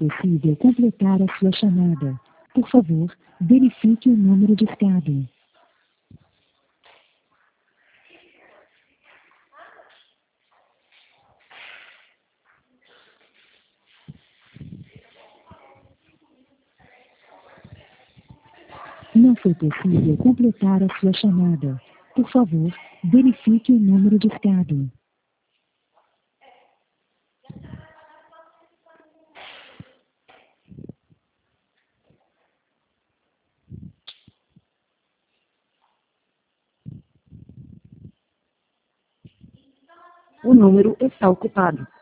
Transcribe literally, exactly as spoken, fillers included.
possível completar a sua chamada. Por favor, verifique o número discado. Não foi possível completar a sua chamada. Por favor, verifique o número discado. O número está ocupado.